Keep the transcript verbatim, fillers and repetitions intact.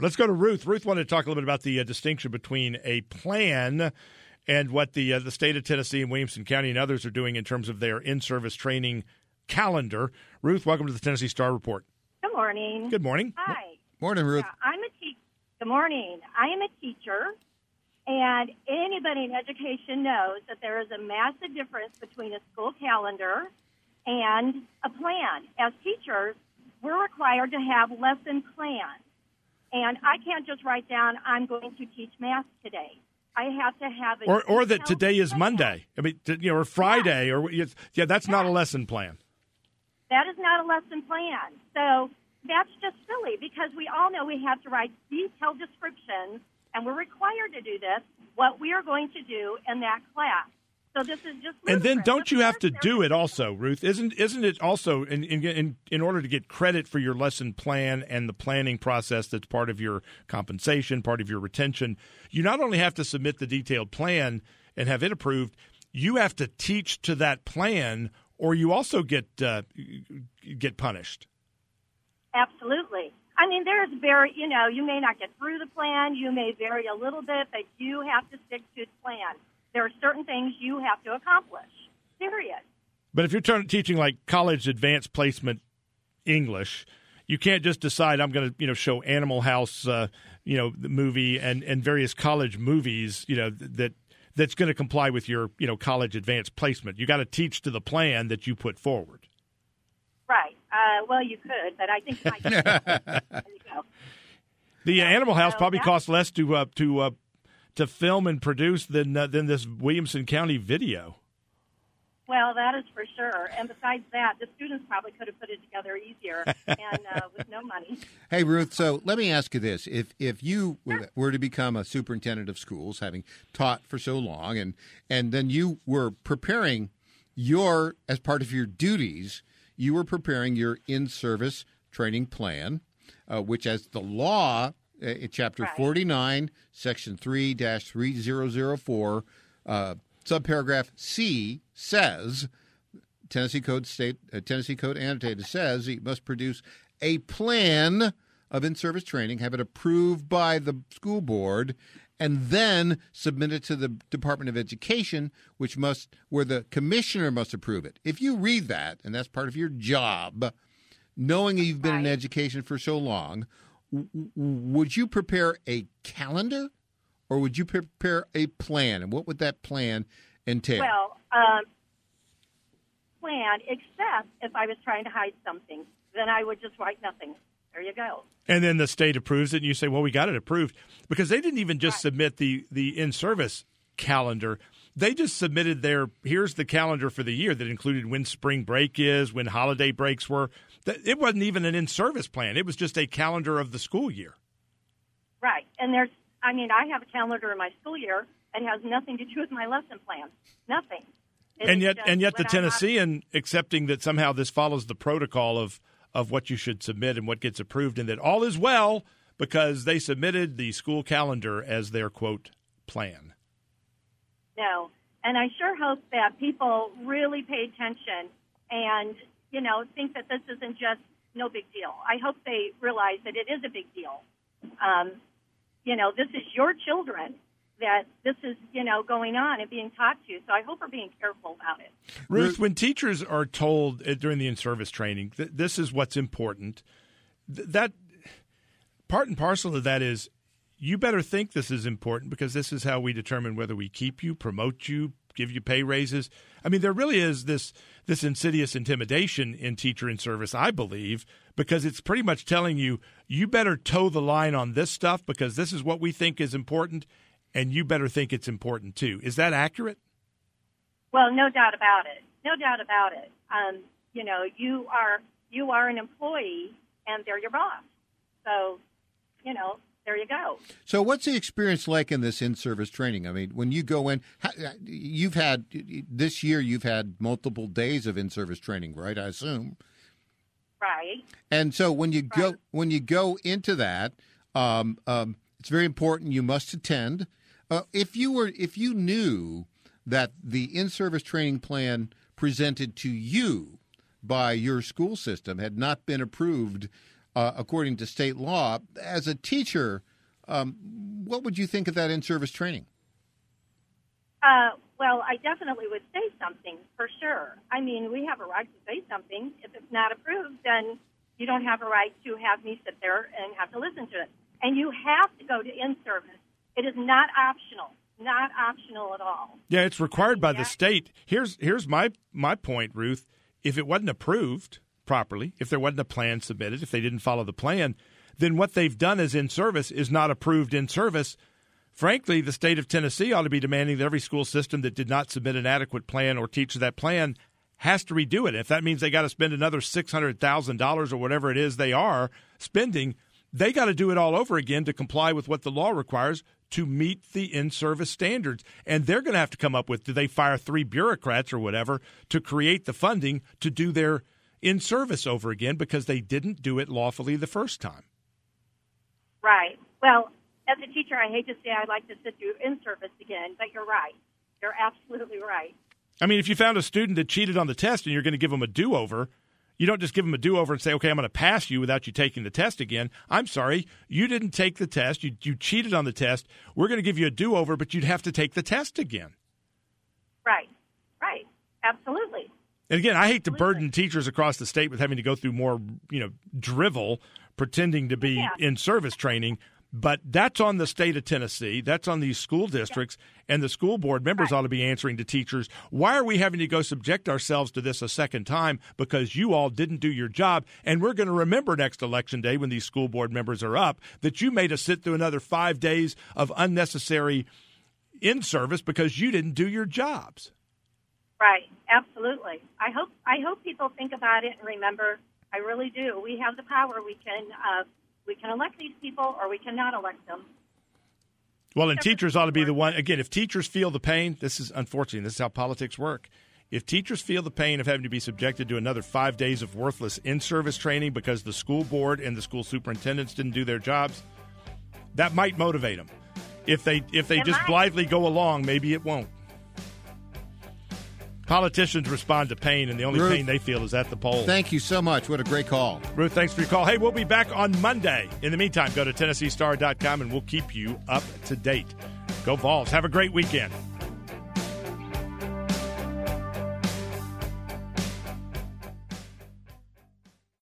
Let's go to Ruth. Ruth wanted to talk a little bit about the uh, distinction between a plan and what the uh, the state of Tennessee and Williamson County and others are doing in terms of their in-service training calendar. Ruth, welcome to the Tennessee Star Report. Good morning. Good morning. Hi. Morning, Ruth. Yeah, I'm a te- Good morning. I am a teacher, and anybody in education knows that there is a massive difference between a school calendar and a plan. As teachers, we're required to have lesson plans. And I can't just write down, I'm going to teach math today. I have to have a Or or that detailed today is plan. Monday. I mean, t- you know, or Friday. Yeah. or Yeah, that's Yeah. not a lesson plan. That is not a lesson plan. So that's just silly because we all know we have to write detailed descriptions, and we're required to do this, what we are going to do in that class. So this is just And then ludicrous. don't Of you have course to there's do a- it also, Ruth? Isn't isn't it also in, in in in order to get credit for your lesson plan and the planning process that's part of your compensation, part of your retention, you not only have to submit the detailed plan and have it approved, you have to teach to that plan, or you also get uh, get punished. Absolutely. I mean, there's very, you know, you may not get through the plan, you may vary a little bit, but you have to stick to the plan. There are certain things you have to accomplish, period. But if you're turn, teaching like college advanced placement English, you can't just decide I'm going to, you know, show Animal House, uh, you know, the movie and, and various college movies, you know, that that's going to comply with your, you know, college advanced placement. You got to teach to the plan that you put forward. Right. Uh, well, you could, but I think you might there you go. The uh, Animal House So probably that- costs less to uh, to uh, to film and produce than uh, than this Williamson County video. Well, that is for sure. And besides that, the students probably could have put it together easier and uh, with no money. Hey, Ruth, so let me ask you this. If if you were to become a superintendent of schools, having taught for so long, and, and then you were preparing your, as part of your duties, you were preparing your in-service training plan, uh, which as the law, uh, in Chapter Right. forty-nine, Section three dash three thousand four, uh, subparagraph C says, Tennessee Code State uh, Tennessee Code Annotated says you must produce a plan of in-service training, have it approved by the school board, and then submit it to the Department of Education, which must where the commissioner must approve it. If you read that, and that's part of your job, knowing you've been in Right. education for so long, w- w- would you prepare a calendar? Or would you prepare a plan? And what would that plan entail? Well, um, plan, except if I was trying to hide something, then I would just write nothing. There you go. And then the state approves it, and you say, well, we got it approved. Because they didn't even just Right. submit the, the in-service calendar. They just submitted their, here's the calendar for the year that included when spring break is, when holiday breaks were. It wasn't even an in-service plan. It was just a calendar of the school year. Right. And there's, I mean, I have a calendar in my school year. It has nothing to do with my lesson plan. Nothing. It And is yet, just and yet, the when I'm not- Tennessean accepting that somehow this follows the protocol of of what you should submit and what gets approved, and that all is well because they submitted the school calendar as their quote plan. No. And I sure hope that people really pay attention and, you know, think that this isn't just no big deal. I hope they realize that it is a big deal. Um, you know, this is your children that this is, you know, going on and being taught to. So I hope we're being careful about it. Ruth, when teachers are told uh, during the in-service training that this is what's important, th- that part and parcel of that is you better think this is important because this is how we determine whether we keep you, promote you, give you pay raises. I mean, there really is this this insidious intimidation in teacher in service, I believe, because it's pretty much telling you, you better toe the line on this stuff because this is what we think is important, and you better think it's important too. Is that accurate? Well, no doubt about it. No doubt about it. Um, you know, you are you are an employee, and they're your boss. So, you know, there you go. So what's the experience like in this in-service training? I mean, when you go in, ha- you've had, this year you've had multiple days of in-service training, right, I assume? Right. And so when you go Right. when you go into that, um, um, it's very important you must attend. Uh, if you were if you knew that the in-service training plan presented to you by your school system had not been approved uh, according to state law. As a teacher, um, what would you think of that in-service training? Uh, well, I definitely would say something, for sure. I mean, we have a right to say something. If it's not approved, then you don't have a right to have me sit there and have to listen to it. And you have to go to in-service. It is not optional, not optional at all. Yeah, it's required by the state. Here's here's my, my point, Ruth. If it wasn't approved properly, if there wasn't a plan submitted, if they didn't follow the plan, then what they've done as in-service is not approved in-service. Frankly, the state of Tennessee ought to be demanding that every school system that did not submit an adequate plan or teach that plan has to redo it. If that means they got to spend another six hundred thousand dollars or whatever it is they are spending, they got to do it all over again to comply with what the law requires to meet the in-service standards. And they're going to have to come up with, do they fire three bureaucrats or whatever to create the funding to do their in-service over again because they didn't do it lawfully the first time? Right. Well, as a teacher, I hate to say I'd like to sit through in-service again, but you're right. You're absolutely right. I mean, if you found a student that cheated on the test and you're going to give them a do-over, you don't just give them a do-over and say, okay, I'm going to pass you without you taking the test again. I'm sorry, you didn't take the test. You, you cheated on the test. We're going to give you a do-over, but you'd have to take the test again. Right. Right. Absolutely. And again, I hate to Absolutely. burden teachers across the state with having to go through more, you know, drivel, pretending to be Yeah. in service training. But that's on the state of Tennessee. That's on these school districts. Yeah. And the school board members right. ought to be answering to teachers, why are we having to go subject ourselves to this a second time? Because you all didn't do your job. And we're going to remember next election day when these school board members are up that you made us sit through another five days of unnecessary in-service because you didn't do your jobs. Right. Absolutely. I hope I hope people think about it and remember, I really do. We have the power. We can uh, we can elect these people or we cannot elect them. Well, and teachers ought to be the one. Again, if teachers feel the pain, this is unfortunate. This is how politics work. If teachers feel the pain of having to be subjected to another five days of worthless in-service training because the school board and the school superintendents didn't do their jobs, that might motivate them. If they if they It just might. blithely go along, maybe it won't. Politicians respond to pain, and the only Ruth, pain they feel is at the polls. Thank you so much. What a great call. Ruth, thanks for your call. Hey, we'll be back on Monday. In the meantime, go to Tennessee Star dot com, and we'll keep you up to date. Go Vols. Have a great weekend.